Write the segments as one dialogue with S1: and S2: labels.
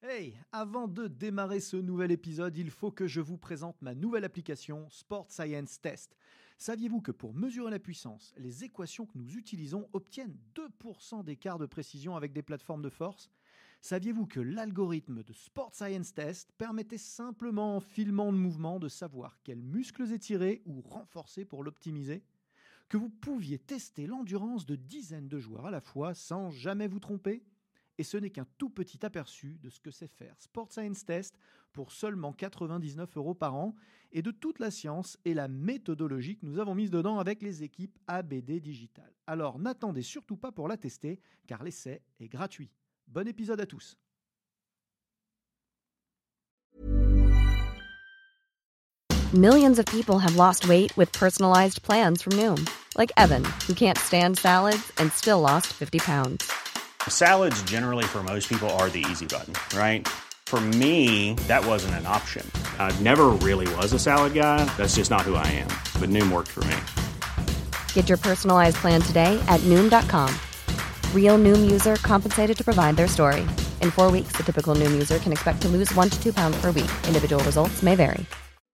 S1: Hey, avant de démarrer ce nouvel épisode, il faut que je vous présente ma nouvelle application Sport Science Test. Saviez-vous que pour mesurer la puissance, les équations que nous utilisons obtiennent 2% d'écart de précision avec des plateformes de force ? Saviez-vous que l'algorithme de Sport Science Test permettait simplement en filmant le mouvement de savoir quels muscles étirer ou renforcer pour l'optimiser ? Que vous pouviez tester l'endurance de dizaines de joueurs à la fois sans jamais vous tromper ? Et ce n'est qu'un tout petit aperçu de ce que c'est faire Sport Science Test pour seulement 99 € par an et de toute la science et la méthodologie que nous avons mise dedans avec les équipes ABD Digital. Alors n'attendez surtout pas pour la tester car l'essai est gratuit. Bon épisode à tous.
S2: Millions of people have lost weight with personalized plans from Noom, like Evan, who can't stand salads and still lost 50 pounds.
S3: Salads generally for most people are the easy button, right? For me, that wasn't an option. I never really was a salad guy. That's just not who I am. But Noom worked for me.
S2: Get your personalized plan today at Noom.com. Real Noom user compensated to provide their story. In 4 weeks, the typical Noom user can expect to lose 1 to 2 pounds per week. Individual results may vary.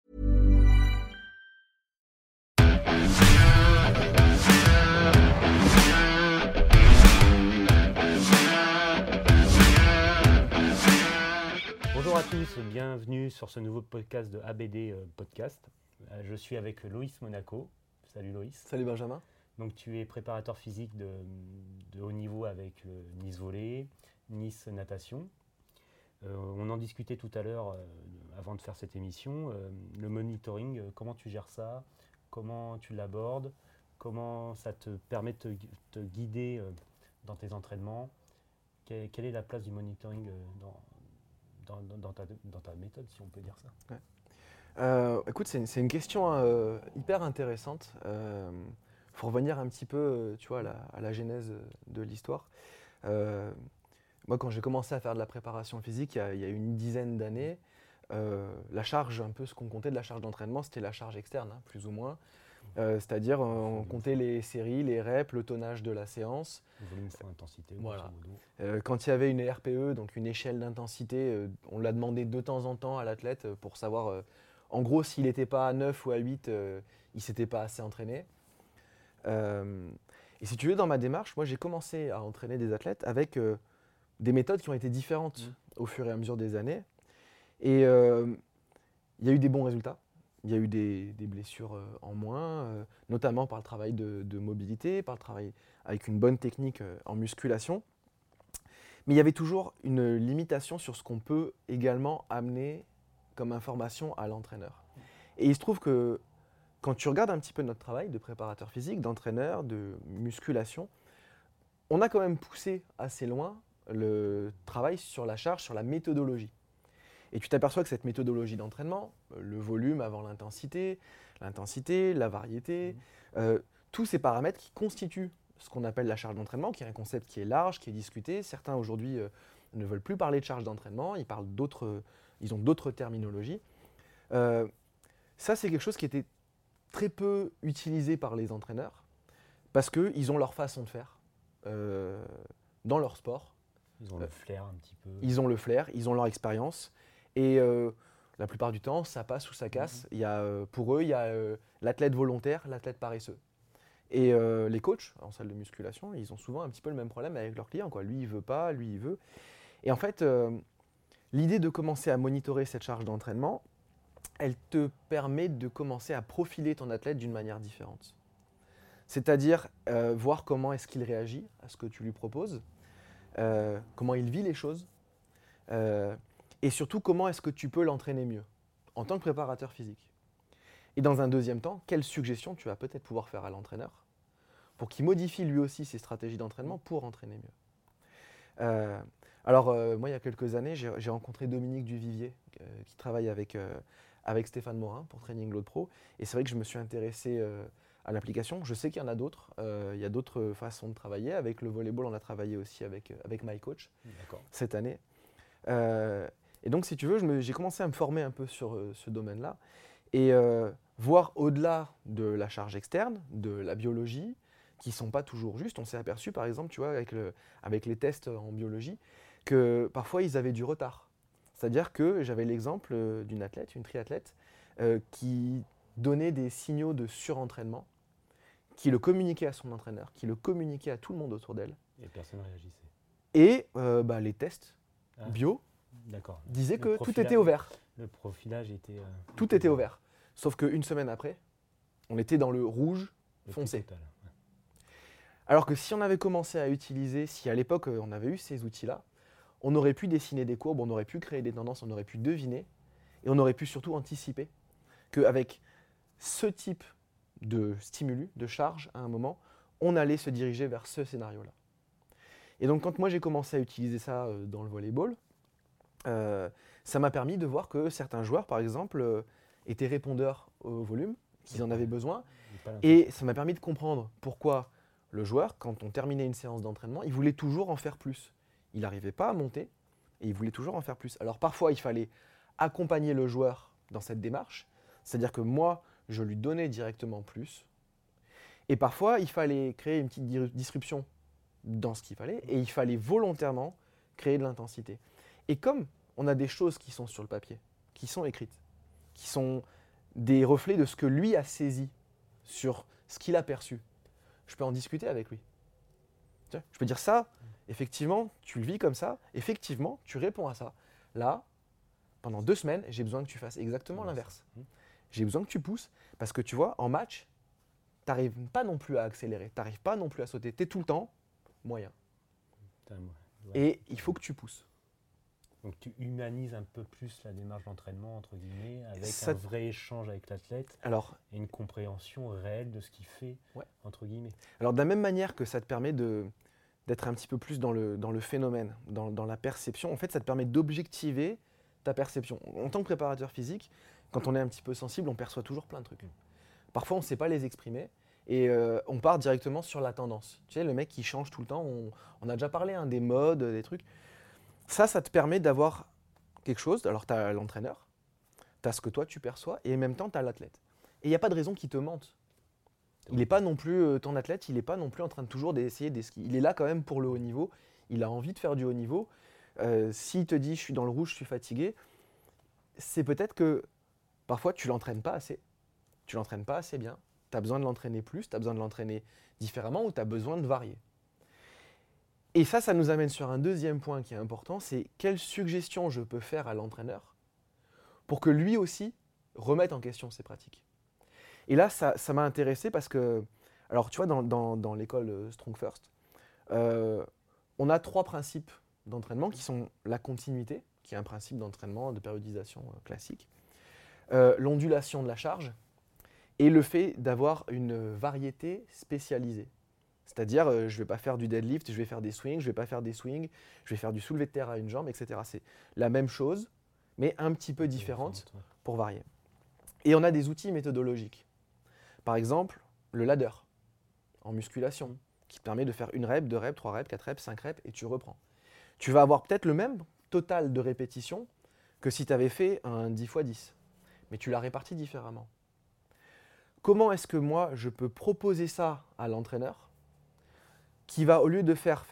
S4: Bonjour à tous, bienvenue sur ce nouveau podcast de ABD Podcast. Je suis avec Loïs Monaco. Salut Loïs.
S5: Salut Benjamin.
S4: Donc tu es préparateur physique de haut niveau avec le Nice Volley, Nice Natation. On en discutait tout à l'heure avant de faire cette émission. Le monitoring, comment tu gères ça? Comment tu l'abordes? Comment ça te permet de te guider dans tes entraînements? Quelle est la place du monitoring dans ta méthode, si on peut dire ça?
S5: Ouais. Écoute, c'est une question hyper intéressante. Faut revenir un petit peu, tu vois, à la genèse de l'histoire. Moi, quand j'ai commencé à faire de la préparation physique, il y a une dizaine d'années, la charge, un peu ce qu'on comptait de la charge d'entraînement, c'était la charge externe, hein, plus ou moins. C'est-à-dire, on comptait les séries, les reps, le tonnage de la séance.
S4: Le volume fois intensité.
S5: Voilà. Quand il y avait une RPE, donc une échelle d'intensité, on l'a demandé de temps en temps à l'athlète pour savoir, en gros, s'il n'était pas à 9 ou à 8, il ne s'était pas assez entraîné. Et si tu veux, dans ma démarche, moi j'ai commencé à entraîner des athlètes avec des méthodes qui ont été différentes au fur et à mesure des années. Et il y a eu des bons résultats. Il y a eu des blessures en moins, notamment par le travail de mobilité, par le travail avec une bonne technique en musculation. Mais il y avait toujours une limitation sur ce qu'on peut également amener comme information à l'entraîneur. Et il se trouve que quand tu regardes un petit peu notre travail de préparateur physique, d'entraîneur, de musculation, on a quand même poussé assez loin le travail sur la charge, sur la méthodologie. Et tu t'aperçois que cette méthodologie d'entraînement, le volume avant l'intensité, la variété, tous ces paramètres qui constituent ce qu'on appelle la charge d'entraînement, qui est un concept qui est large, qui est discuté. Certains aujourd'hui ne veulent plus parler de charge d'entraînement, ils ont d'autres terminologies. Ça, c'est quelque chose qui était très peu utilisé par les entraîneurs parce qu'ils ont leur façon de faire dans leur sport.
S4: Ils ont le flair un petit peu.
S5: Ils ont le flair, ils ont leur expérience. Et la plupart du temps, ça passe ou ça casse. Pour eux, il y a l'athlète volontaire, l'athlète paresseux. Et les coachs en salle de musculation, ils ont souvent un petit peu le même problème avec leurs clients, quoi. Lui, il veut pas, lui, il veut. Et en fait, l'idée de commencer à monitorer cette charge d'entraînement, elle te permet de commencer à profiler ton athlète d'une manière différente. C'est-à-dire voir comment est-ce qu'il réagit à ce que tu lui proposes, comment il vit les choses. Et surtout, comment est-ce que tu peux l'entraîner mieux en tant que préparateur physique. Et dans un deuxième temps, quelles suggestions tu vas peut-être pouvoir faire à l'entraîneur pour qu'il modifie lui aussi ses stratégies d'entraînement pour entraîner mieux. Moi, il y a quelques années, j'ai rencontré Dominique Duvivier qui travaille avec Stéphane Morin pour Training Load Pro. Et c'est vrai que je me suis intéressé à l'application. Je sais qu'il y en a d'autres. Il y a d'autres façons de travailler. Avec le volleyball, on a travaillé aussi avec MyCoach cette année. Et donc, si tu veux, j'ai commencé à me former un peu sur ce domaine-là et voir au-delà de la charge externe, de la biologie, qui ne sont pas toujours justes. On s'est aperçu, par exemple, tu vois, avec les tests en biologie, que parfois, ils avaient du retard. C'est-à-dire que j'avais l'exemple d'une athlète, une triathlète, qui donnait des signaux de surentraînement, qui le communiquait à son entraîneur, qui le communiquait à tout le monde autour d'elle.
S4: Et personne ne réagissait.
S5: Et les tests
S4: Ah.
S5: bio
S4: D'accord.
S5: disaient
S4: Le
S5: que tout était au vert.
S4: Le profilage était...
S5: Tout était au vert. Sauf qu'une semaine après, on était dans le rouge
S4: le
S5: foncé.
S4: plus total. Ouais.
S5: Alors que si on avait commencé à utiliser, si à l'époque on avait eu ces outils-là, on aurait pu dessiner des courbes, on aurait pu créer des tendances, on aurait pu deviner, et on aurait pu surtout anticiper qu'avec ce type de stimulus, de charge, à un moment, on allait se diriger vers ce scénario-là. Et donc quand moi j'ai commencé à utiliser ça dans le volleyball, ça m'a permis de voir que certains joueurs, par exemple, étaient répondeurs au volume, qu'ils en avaient besoin, et ça m'a permis de comprendre pourquoi le joueur, quand on terminait une séance d'entraînement, il voulait toujours en faire plus. Il n'arrivait pas à monter et il voulait toujours en faire plus. Alors parfois, il fallait accompagner le joueur dans cette démarche, c'est-à-dire que moi, je lui donnais directement plus. Et parfois, il fallait créer une petite disruption dans ce qu'il fallait et il fallait volontairement créer de l'intensité. Et comme on a des choses qui sont sur le papier, qui sont écrites, qui sont des reflets de ce que lui a saisi sur ce qu'il a perçu, je peux en discuter avec lui. Tu vois, je peux dire ça, effectivement, tu le vis comme ça, effectivement, tu réponds à ça. Là, pendant 2 semaines, j'ai besoin que tu fasses exactement l'inverse. J'ai besoin que tu pousses, parce que tu vois, en match, tu n'arrives pas non plus à accélérer, tu n'arrives pas non plus à sauter, tu es tout le temps moyen.
S4: Ouais.
S5: Et il faut que tu pousses.
S4: Donc tu humanises un peu plus la démarche d'entraînement, entre guillemets, avec
S5: Ça-
S4: un vrai échange avec l'athlète
S5: Alors,
S4: et une compréhension réelle de ce qu'il fait,
S5: Ouais.
S4: entre guillemets.
S5: de la même manière que ça te permet d'être un petit peu plus dans le phénomène, dans la perception, en fait, ça te permet d'objectiver ta perception. En tant que préparateur physique, quand on est un petit peu sensible, on perçoit toujours plein de trucs. Parfois, on ne sait pas les exprimer et on part directement sur la tendance. Tu sais, le mec qui change tout le temps, on a déjà parlé des modes, des trucs. Ça te permet d'avoir quelque chose. Alors, tu as l'entraîneur, tu as ce que toi tu perçois et en même temps, tu as l'athlète. Et il n'y a pas de raison qu'il te mente. Il n'est pas non plus, ton athlète, il n'est pas non plus en train de toujours d'essayer d'esquiver. Il est là quand même pour le haut niveau. Il a envie de faire du haut niveau. S'il te dit, je suis dans le rouge, je suis fatigué, c'est peut-être que parfois tu ne l'entraînes pas assez. Tu ne l'entraînes pas assez bien. Tu as besoin de l'entraîner plus, tu as besoin de l'entraîner différemment ou tu as besoin de varier. Et ça nous amène sur un deuxième point qui est important, c'est quelle suggestion je peux faire à l'entraîneur pour que lui aussi remette en question ses pratiques. Et là, ça m'a intéressé parce que, alors tu vois, dans l'école Strong First, on a 3 principes d'entraînement qui sont la continuité, qui est un principe d'entraînement de périodisation classique, l'ondulation de la charge et le fait d'avoir une variété spécialisée. C'est-à-dire, je ne vais pas faire du deadlift, je vais faire des swings, je ne vais pas faire des swings, je vais faire du soulevé de terre à une jambe, etc. C'est la même chose, mais un petit peu différente pour varier. Et on a des outils méthodologiques. Par exemple, le ladder en musculation, qui te permet de faire 1 rep, 2 reps, 3 reps, 4 reps, 5 reps, et tu reprends. Tu vas avoir peut-être le même total de répétitions que si tu avais fait un 10x10, mais tu l'as réparti différemment. Comment est-ce que moi, je peux proposer ça à l'entraîneur qui va, au lieu de faire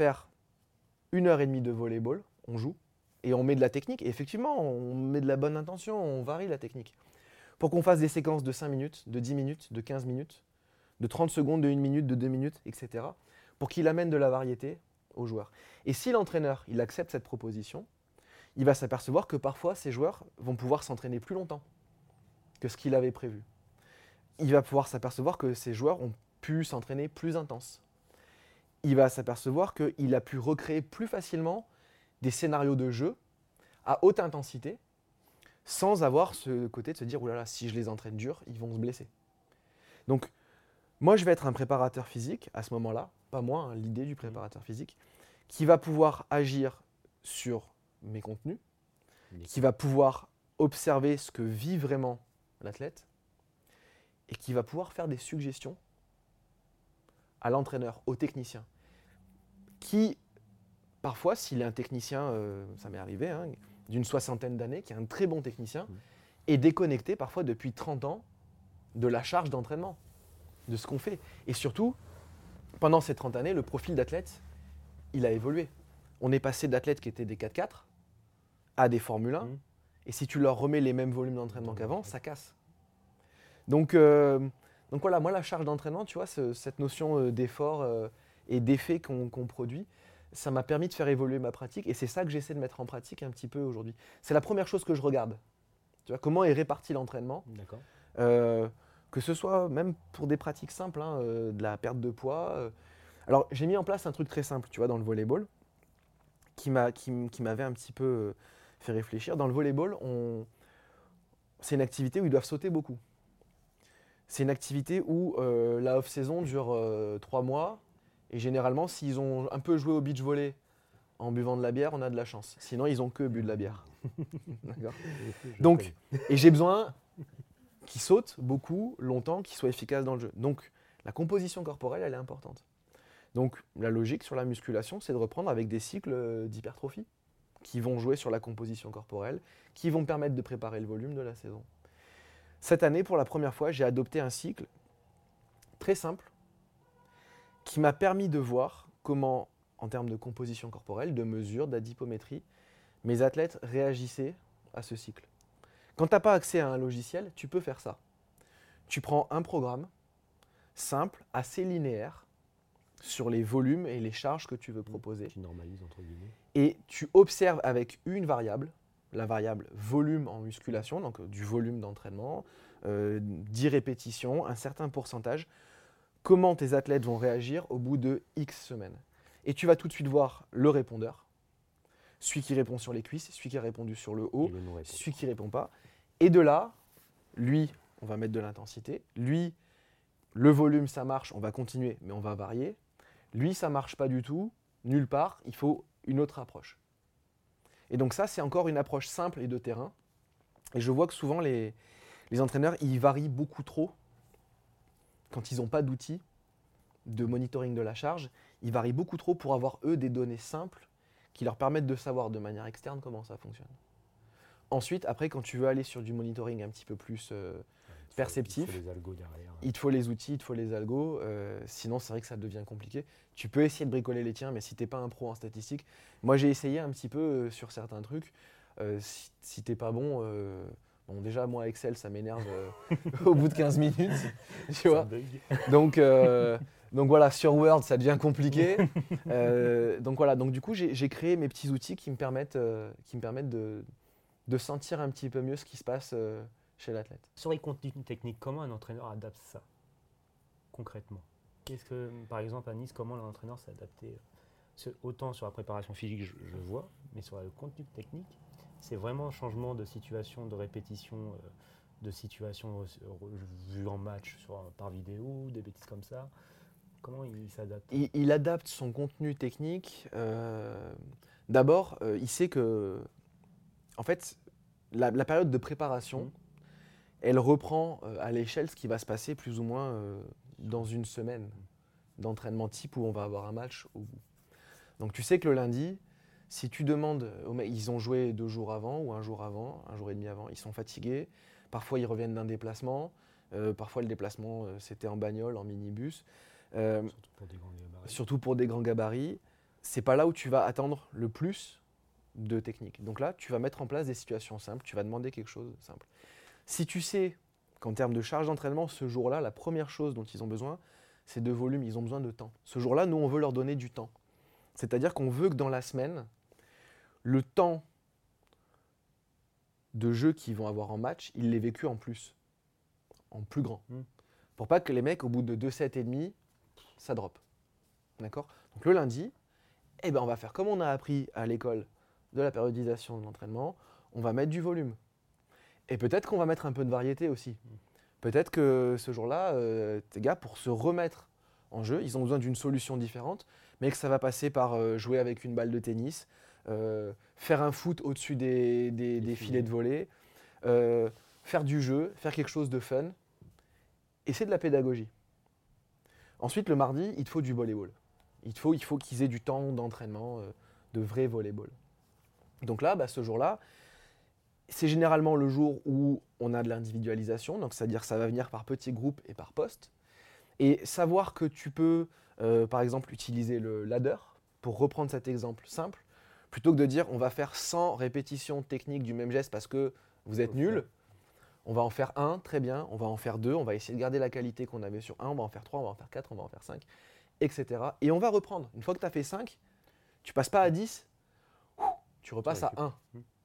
S5: 1h30 de volleyball, on joue, et on met de la technique, et effectivement, on met de la bonne intention, on varie la technique, pour qu'on fasse des séquences de 5 minutes, de 10 minutes, de 15 minutes, de 30 secondes, de 1 minute, de 2 minutes, etc., pour qu'il amène de la variété aux joueurs. Et si l'entraîneur, il accepte cette proposition, il va s'apercevoir que parfois, ces joueurs vont pouvoir s'entraîner plus longtemps que ce qu'il avait prévu. Il va pouvoir s'apercevoir que ces joueurs ont pu s'entraîner plus intense. Il va s'apercevoir qu'il a pu recréer plus facilement des scénarios de jeu à haute intensité sans avoir ce côté de se dire « oulala, si je les entraîne dur, ils vont se blesser ». Donc, moi, je vais être un préparateur physique à ce moment-là, pas moi, l'idée du préparateur physique, qui va pouvoir agir sur mes contenus, qui va pouvoir observer ce que vit vraiment l'athlète et qui va pouvoir faire des suggestions à l'entraîneur, au technicien, qui, parfois, s'il est un technicien, ça m'est arrivé, d'une 60aine d'années, qui est un très bon technicien, est déconnecté parfois depuis 30 ans de la charge d'entraînement, de ce qu'on fait. Et surtout, pendant ces 30 années, le profil d'athlète, il a évolué. On est passé d'athlètes qui étaient des 4x4 à des Formule 1,
S4: Mhm.
S5: et si tu leur remets les mêmes volumes d'entraînement qu'avant, ça casse. Donc voilà, moi la charge d'entraînement, tu vois, cette notion d'effort et d'effet qu'on produit, ça m'a permis de faire évoluer ma pratique, et c'est ça que j'essaie de mettre en pratique un petit peu aujourd'hui. C'est la première chose que je regarde. Tu vois, comment est réparti l'entraînement,
S4: D'accord.
S5: que ce soit même pour des pratiques simples, hein, de la perte de poids. Alors j'ai mis en place un truc très simple, tu vois, dans le volleyball, qui m'avait un petit peu fait réfléchir. Dans le volleyball, c'est une activité où ils doivent sauter beaucoup. C'est une activité où la off-saison dure 3 mois. Et généralement, s'ils ont un peu joué au beach volley en buvant de la bière, on a de la chance. Sinon, ils ont que bu de la bière. D'accord. Donc, et j'ai besoin qu'ils sautent beaucoup, longtemps, qu'ils soient efficaces dans le jeu. Donc, la composition corporelle, elle est importante. Donc, la logique sur la musculation, c'est de reprendre avec des cycles d'hypertrophie qui vont jouer sur la composition corporelle, qui vont permettre de préparer le volume de la saison. Cette année, pour la première fois, j'ai adopté un cycle très simple qui m'a permis de voir comment, en termes de composition corporelle, de mesure, d'adipométrie, mes athlètes réagissaient à ce cycle. Quand tu n'as pas accès à un logiciel, tu peux faire ça. Tu prends un programme simple, assez linéaire, sur les volumes et les charges que tu veux proposer.
S4: Tu normalises entre guillemets.
S5: Et tu observes avec une variable, la variable volume en musculation, donc du volume d'entraînement, 10 répétitions, un certain pourcentage, comment tes athlètes vont réagir au bout de X semaines. Et tu vas tout de suite voir le répondeur, celui qui répond sur les cuisses, celui qui a répondu sur le haut,
S4: Et le non-répondeur.
S5: celui qui ne répond pas. Et de là, lui, on va mettre de l'intensité. Lui, le volume, ça marche, on va continuer, mais on va varier. Lui, ça ne marche pas du tout, nulle part, il faut une autre approche. Et donc ça, c'est encore une approche simple et de terrain. Et je vois que souvent, les entraîneurs, ils varient beaucoup trop quand ils n'ont pas d'outils de monitoring de la charge. Ils varient beaucoup trop pour avoir, eux, des données simples qui leur permettent de savoir de manière externe comment ça fonctionne. Ensuite, après, quand tu veux aller sur du monitoring un petit peu plus perceptif,
S4: Il faut les algos derrière.
S5: il te faut les outils, il te faut les algos, sinon c'est vrai que ça devient compliqué. Tu peux essayer de bricoler les tiens, mais si tu n'es pas un pro en statistique, moi j'ai essayé un petit peu sur certains trucs, si tu n'es pas bon, bon déjà moi Excel ça m'énerve au bout de 15 minutes, tu vois. Donc voilà, sur Word ça devient compliqué. Donc voilà, donc du coup j'ai créé mes petits outils qui me permettent de sentir un petit peu mieux ce qui se passe chez l'athlète.
S4: Sur les contenus techniques, comment un entraîneur adapte ça concrètement? Qu'est-ce que, par exemple, à Nice, comment l'entraîneur s'est adapté? Autant sur la préparation physique, je vois, mais sur le contenu technique, c'est vraiment un changement de situation, de répétition, de situation vue en match par vidéo, des bêtises comme ça. Comment il s'adapte?
S5: Il adapte son contenu technique. D'abord, il sait que, en fait, la période de préparation, elle reprend à l'échelle ce qui va se passer plus ou moins dans une semaine d'entraînement type où on va avoir un match au bout. Donc tu sais que le lundi, si tu demandes, ils ont joué 2 jours avant ou un jour et demi avant, ils sont fatigués, parfois ils reviennent d'un déplacement, parfois le déplacement c'était en bagnole, en minibus, surtout pour des grands gabarits, c'est pas là où tu vas attendre le plus de technique. Donc là, tu vas mettre en place des situations simples, tu vas demander quelque chose de simple. Si tu sais qu'en termes de charge d'entraînement, ce jour-là, la première chose dont ils ont besoin, c'est de volume, ils ont besoin de temps. Ce jour-là, nous, on veut leur donner du temps. C'est-à-dire qu'on veut que dans la semaine, le temps de jeu qu'ils vont avoir en match, ils l'aient vécu en plus grand. Pour pas que les mecs, au bout de 2 sets et demi, ça drop. D'accord ? Donc le lundi, on va faire comme on a appris à l'école de la périodisation de l'entraînement, on va mettre du volume. Et peut-être qu'on va mettre un peu de variété aussi. Peut-être que ce jour-là, tes gars, pour se remettre en jeu, ils ont besoin d'une solution différente, mais que ça va passer par jouer avec une balle de tennis, faire un foot au-dessus des filets de volley, faire du jeu, faire quelque chose de fun. Et c'est de la pédagogie. Ensuite, le mardi, il te faut du volleyball. Il faut qu'ils aient du temps d'entraînement, de vrai volleyball. Donc là, ce jour-là, c'est généralement le jour où on a de l'individualisation, donc c'est-à-dire que ça va venir par petits groupes et par poste. Et savoir que tu peux, par exemple, utiliser le ladder, pour reprendre cet exemple simple, Plutôt que de dire on va faire 100 répétitions techniques du même geste parce que vous êtes nul, on va en faire un, très bien, on va en faire 2, on va essayer de garder la qualité qu'on avait sur 1, on va en faire 3, on va en faire 4, on va en faire 5, etc. Et on va reprendre. Une fois que tu as fait 5, tu passes pas à 10, tu repasses à 1.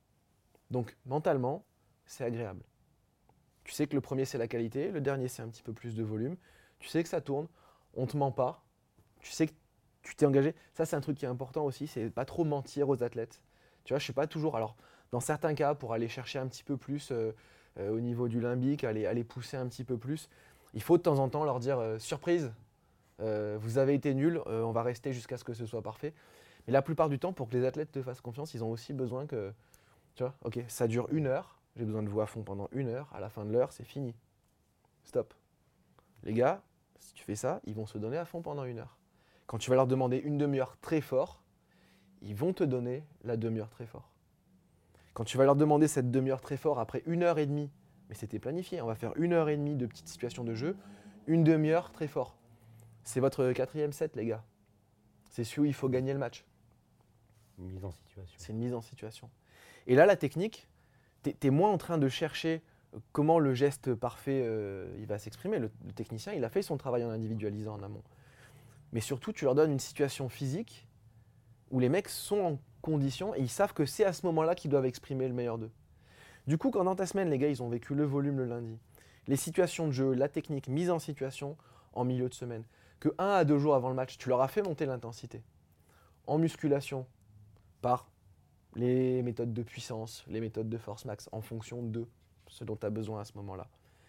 S5: Donc mentalement, c'est agréable. Tu sais que le premier c'est la qualité, le dernier c'est un petit peu plus de volume, tu sais que ça tourne, on te ment pas, tu sais que tu t'es engagé. Ça c'est un truc qui est important aussi, c'est pas trop mentir aux athlètes. Tu vois, je suis pas toujours. Alors, dans certains cas, pour aller chercher un petit peu plus au niveau du limbique, aller pousser un petit peu plus, il faut de temps en temps leur dire surprise, vous avez été nul, on va rester jusqu'à ce que ce soit parfait. Mais la plupart du temps, pour que les athlètes te fassent confiance, ils ont aussi besoin que, tu vois, ok, ça dure 1 heure, j'ai besoin de vous à fond pendant 1 heure, à la fin de l'heure, c'est fini. Stop. Les gars, si tu fais ça, ils vont se donner à fond pendant 1 heure. Quand tu vas leur demander une demi-heure très fort, ils vont te donner la demi-heure très fort. Quand tu vas leur demander cette demi-heure très fort après 1 heure et demie, mais c'était planifié, on va faire 1 heure et demie de petites situations de jeu, une demi-heure très fort. C'est votre 4e set, les gars. C'est celui où il faut gagner le match.
S4: Une mise en situation.
S5: C'est une mise en situation. Et là, la technique, tu es moins en train de chercher comment le geste parfait il va s'exprimer. Le technicien, il a fait son travail en individualisant en amont. Mais surtout, tu leur donnes une situation physique où les mecs sont en condition et ils savent que c'est à ce moment-là qu'ils doivent exprimer le meilleur d'eux. Du coup, quand dans ta semaine, les gars, ils ont vécu le volume le lundi, les situations de jeu, la technique, mise en situation en milieu de semaine, que 1 à 2 jours avant le match, tu leur as fait monter l'intensité. En musculation, par les méthodes de puissance, les méthodes de force max, en fonction de ce dont tu as besoin à ce moment-là.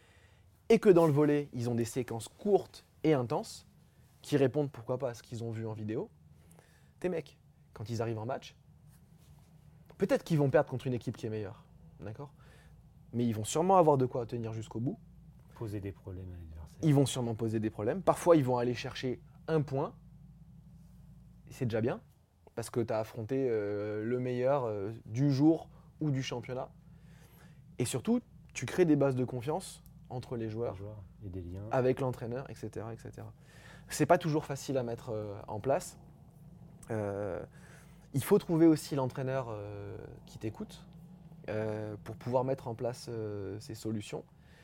S5: Et que dans le volley, ils ont des séquences courtes et intenses, qui répondent pourquoi pas à ce qu'ils ont vu en vidéo. Tes mecs, quand ils arrivent en match, peut-être qu'ils vont perdre contre une équipe qui est meilleure, d'accord ? Mais ils vont sûrement avoir de quoi tenir jusqu'au bout.
S4: Poser des problèmes à l'adversaire.
S5: Ils vont sûrement poser des problèmes. Parfois, ils vont aller chercher un point. C'est déjà bien, parce que tu as affronté le meilleur du jour ou du championnat. Et surtout, tu crées des bases de confiance entre les joueurs
S4: et des liens
S5: avec l'entraîneur, etc., etc. C'est pas toujours facile à mettre en place. Il faut trouver aussi l'entraîneur qui t'écoute pour pouvoir mettre en place ces solutions.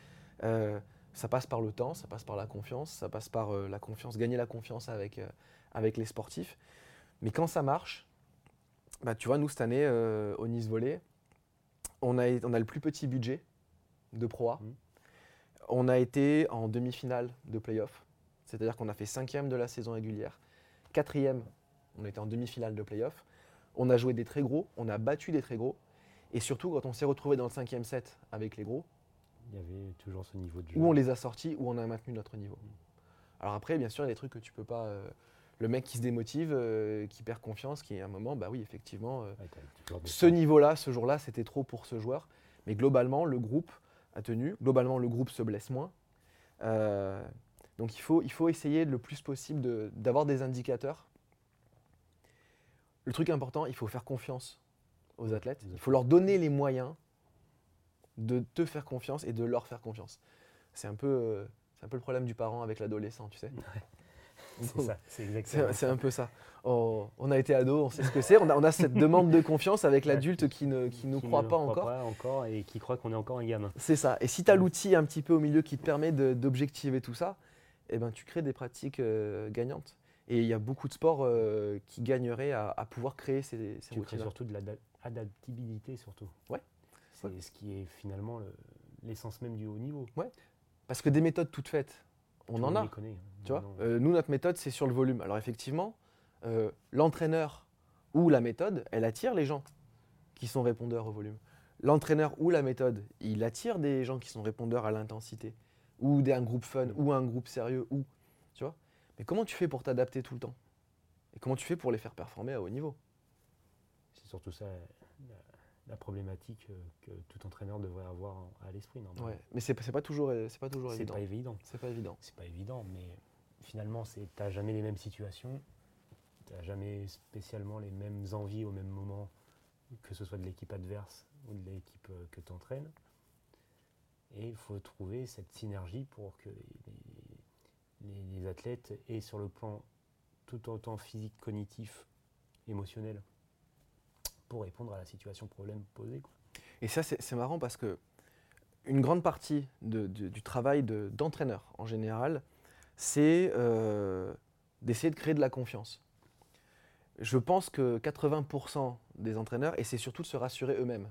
S5: Ça passe par le temps, ça passe par la confiance, ça passe par la confiance, gagner la confiance avec les sportifs. Mais quand ça marche, bah, tu vois, nous cette année au Nice Volley, on a le plus petit budget de Pro A. On a été en demi-finale de play-off, c'est-à-dire qu'on a fait 5e de la saison régulière, 4e, on était en demi-finale de play-off. On a joué des très gros, on a battu des très gros. Et surtout, quand on s'est retrouvé dans le 5e set avec les gros,
S4: il y avait toujours ce niveau de jeu.
S5: Où on les a sortis, où on a maintenu notre niveau. Alors après, bien sûr, il y a des trucs que tu peux pas... le mec qui se démotive, qui perd confiance, qui à un moment, bah oui, effectivement, ce niveau-là, ce jour-là, c'était trop pour ce joueur. Mais globalement, le groupe a tenu. Globalement, le groupe se blesse moins. Donc il faut essayer le plus possible d'avoir des indicateurs. Le truc important, il faut faire confiance aux athlètes. Il faut leur donner les moyens de te faire confiance et de leur faire confiance. C'est un peu le problème du parent avec l'adolescent, tu sais.
S4: Ouais. C'est ça, c'est exactement
S5: c'est un peu ça. On a été ado, on sait ce que c'est. On a cette demande de confiance avec l'adulte qui nous croit pas encore.
S4: Et qui croit qu'on est encore un gamin.
S5: C'est ça. Et si tu as l'outil un petit peu au milieu qui te permet d'objectiver tout ça, eh ben, tu crées des pratiques gagnantes. Et il y a beaucoup de sports qui gagneraient à pouvoir créer ces routines.
S4: Tu crées surtout de l'adaptabilité, surtout.
S5: Ouais.
S4: C'est ce qui est finalement l'essence même du haut niveau.
S5: Ouais. Parce que des méthodes toutes faites, on en a.
S4: Connaît,
S5: tu vois, nous, notre méthode, c'est sur le volume. Alors effectivement, l'entraîneur ou la méthode, elle attire les gens qui sont répondeurs au volume. L'entraîneur ou la méthode, il attire des gens qui sont répondeurs à l'intensité, ou d'un groupe fun, ou un groupe sérieux, tu vois. Mais comment tu fais pour t'adapter tout le temps? Et comment tu fais pour les faire performer à haut niveau?
S4: C'est surtout ça la problématique que tout entraîneur devrait avoir à l'esprit.
S5: Ouais, mais c'est pas toujours évident.
S4: C'est pas évident.
S5: C'est pas évident.
S4: C'est pas évident, mais finalement, t'as jamais les mêmes situations, t'as jamais spécialement les mêmes envies au même moment, que ce soit de l'équipe adverse ou de l'équipe que tu entraînes. Et il faut trouver cette synergie pour que les athlètes aient sur le plan tout autant physique, cognitif, émotionnel, pour répondre à la situation problème posée, quoi.
S5: Et ça, c'est marrant parce que une grande partie du travail d'entraîneur en général, c'est d'essayer de créer de la confiance. Je pense que 80% des entraîneurs essaient surtout de se rassurer eux-mêmes.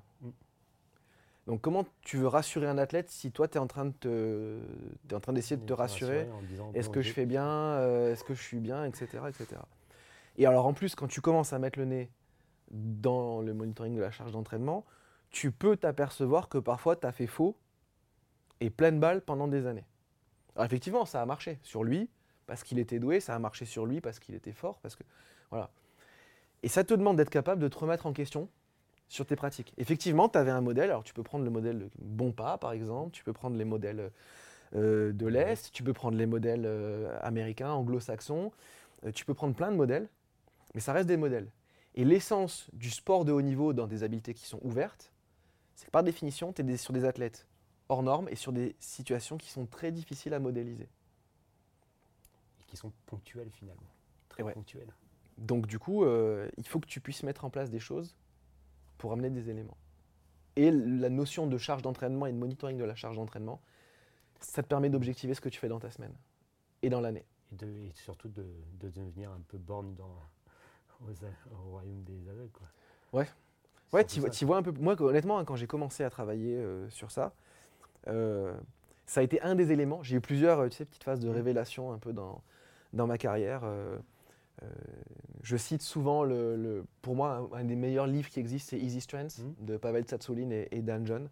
S5: Donc comment tu veux rassurer un athlète si toi tu es en train d'essayer de te rassurer,
S4: en disant,
S5: est-ce
S4: bon,
S5: que je fais bien, est-ce que je suis bien, etc., etc. Et alors en plus, quand tu commences à mettre le nez dans le monitoring de la charge d'entraînement, tu peux t'apercevoir que parfois tu as fait faux et pleine balle pendant des années. Alors effectivement, ça a marché sur lui parce qu'il était doué, ça a marché sur lui parce qu'il était fort, parce que voilà. Et ça te demande d'être capable de te remettre en question sur tes pratiques. Effectivement, tu avais un modèle, alors tu peux prendre le modèle de Bompa par exemple, tu peux prendre les modèles de l'Est, tu peux prendre les modèles américains, anglo-saxons, tu peux prendre plein de modèles, mais ça reste des modèles. Et l'essence du sport de haut niveau dans des habiletés qui sont ouvertes, c'est que par définition, tu es sur des athlètes hors normes et sur des situations qui sont très difficiles à modéliser.
S4: Et qui sont ponctuelles finalement, très ponctuelles.
S5: Donc du coup, il faut que tu puisses mettre en place des choses pour amener des éléments. Et la notion de charge d'entraînement et de monitoring de la charge d'entraînement, ça te permet d'objectiver ce que tu fais dans ta semaine et dans l'année.
S4: Et surtout de devenir un peu borne au royaume des aveugles, quoi.
S5: Ouais, tu vois un peu. Moi, honnêtement, quand j'ai commencé à travailler sur ça, ça a été un des éléments. J'ai eu plusieurs petites phases de révélation un peu dans ma carrière. Je cite souvent, pour moi, un des meilleurs livres qui existent, c'est Easy Strength de Pavel Tsatsouline et Dan John,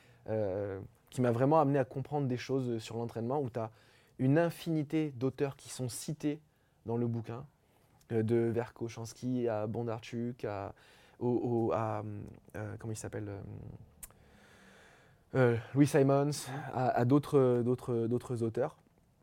S5: qui m'a vraiment amené à comprendre des choses sur l'entraînement, où tu as une infinité d'auteurs qui sont cités dans le bouquin, de Verkhoshansky à Bondarchuk, comment il s'appelle, Louis Simons, à d'autres auteurs.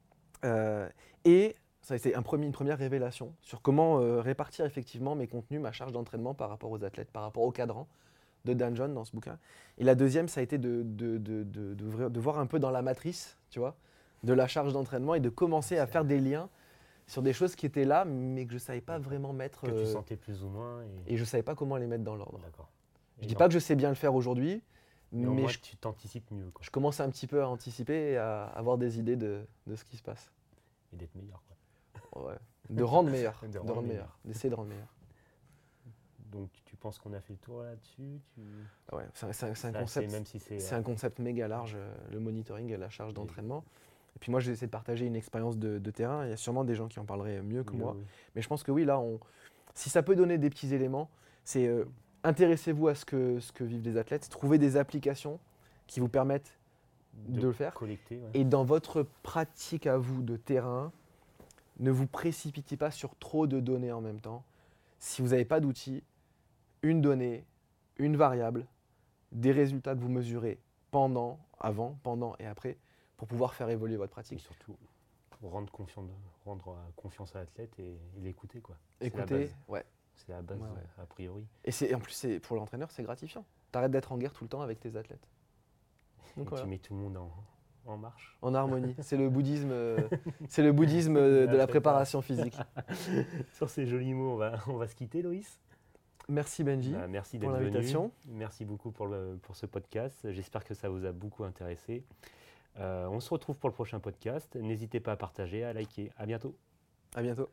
S5: Et ça a été une première révélation sur comment répartir effectivement mes contenus, ma charge d'entraînement par rapport aux athlètes, par rapport au cadran de Dan John dans ce bouquin. Et la deuxième, ça a été de voir un peu dans la matrice, tu vois, de la charge d'entraînement et de commencer à faire des liens sur des choses qui étaient là, mais que je ne savais pas vraiment mettre.
S4: Que tu sentais plus ou moins.
S5: Et je ne savais pas comment les mettre dans l'ordre.
S4: D'accord.
S5: Je ne dis pas que je sais bien le faire aujourd'hui, mais
S4: tu t'anticipes mieux, quoi.
S5: Je commence un petit peu à anticiper et à avoir des idées de ce qui se passe.
S4: Et d'être meilleur, quoi.
S5: Ouais. De rendre meilleur, d'essayer de rendre meilleur.
S4: Donc tu penses qu'on a fait le tour là-dessus
S5: Ouais, c'est un concept méga large, le monitoring et la charge d'entraînement. Et puis moi, j'ai essayé de partager une expérience de terrain. Il y a sûrement des gens qui en parleraient mieux que moi. Oui. Mais je pense que oui, là, si ça peut donner des petits éléments, c'est intéressez-vous à ce que vivent les athlètes, trouvez des applications qui vous permettent de le faire.
S4: Collecter, ouais.
S5: Et dans votre pratique à vous de terrain, ne vous précipitez pas sur trop de données en même temps. Si vous n'avez pas d'outils, une donnée, une variable, des résultats que vous mesurez avant, pendant et après, pour pouvoir faire évoluer votre pratique.
S4: Et surtout, rendre confiance à l'athlète et l'écouter, quoi.
S5: Écouter,
S4: c'est la base, a priori.
S5: Et en plus, pour l'entraîneur, c'est gratifiant. T'arrêtes d'être en guerre tout le temps avec tes athlètes.
S4: Donc, tu mets tout le monde en marche.
S5: En harmonie. C'est le bouddhisme, de la préparation physique.
S4: Sur ces jolis mots, on va se quitter, Loïs.
S5: Merci Benji
S4: merci
S5: pour l'invitation.
S4: Merci beaucoup pour ce podcast. J'espère que ça vous a beaucoup intéressé. On se retrouve pour le prochain podcast. N'hésitez pas à partager, à liker. À bientôt.
S5: À bientôt.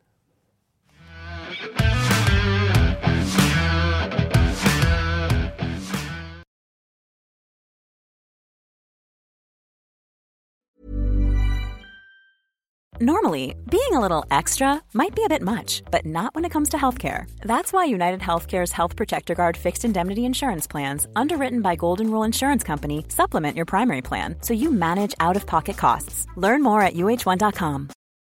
S6: Normally, being a little extra might be a bit much, but not when it comes to healthcare. That's why United Healthcare's Health Protector Guard fixed indemnity insurance plans, underwritten by Golden Rule Insurance Company, supplement your primary plan so you manage out-of-pocket costs. Learn more at uh1.com.